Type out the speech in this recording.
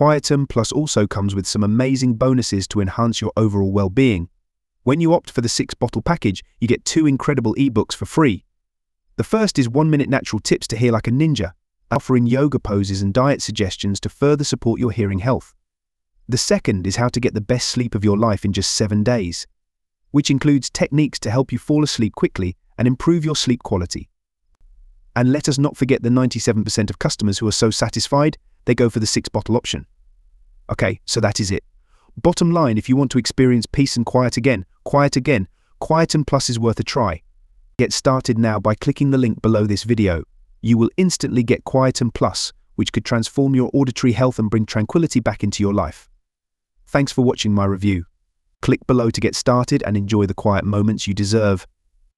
Quietum Plus also comes with some amazing bonuses to enhance your overall well-being. When you opt for the 6-bottle package, you get 2 incredible ebooks for free. The first is 1-minute natural tips to hear like a ninja, offering yoga poses and diet suggestions to further support your hearing health. The second is how to get the best sleep of your life in just 7 days, which includes techniques to help you fall asleep quickly and improve your sleep quality. And let us not forget the 97% of customers who are so satisfied, they go for the 6-bottle option. Okay, so that is it. Bottom line, if you want to experience peace and quiet again, Quietum Plus is worth a try. Get started now by clicking the link below this video. You will instantly get Quietum Plus, which could transform your auditory health and bring tranquility back into your life. Thanks for watching my review. Click below to get started and enjoy the quiet moments you deserve.